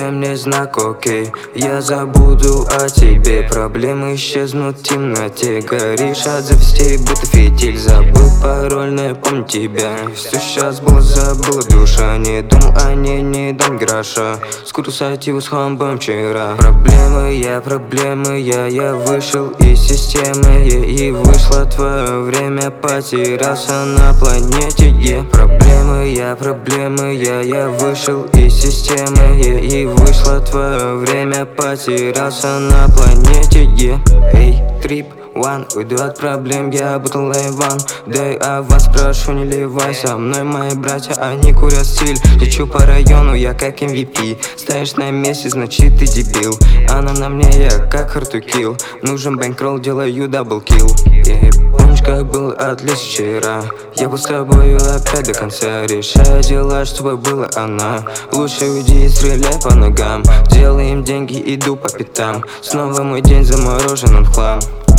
дай мне знак, окей. Я забуду о тебе, проблемы исчезнут в темноте. Горишь от завистей, будто фитиль. Забыл пароль, но я помню тебя. Все сейчас было, забыла душа. Не думал о ней, не дам гроша. Скоро сойти с хомбом вчера. Проблемы я вышел из системы, и вышло твое время, потерялся на планете. Проблемы я вышел из системы, и вышло твое время, потерялся на планете. Эй, трип One, уйду от проблем, я будто Лейван. Да и о вас прошу, не ливай со мной. Мои братья, они курят стиль. Лечу по району, я как MVP. Стоишь на месте, значит ты дебил. Она на мне, я как hard to kill. Нужен бэнкролл, делаю даблкилл. Помнишь, как был отлично вчера? Я был с тобою опять до конца. Решаю дела, чтобы была она. Лучше уйди и стреляй по ногам. Делаем деньги, иду по пятам. Снова мой день заморожен, он в хлам.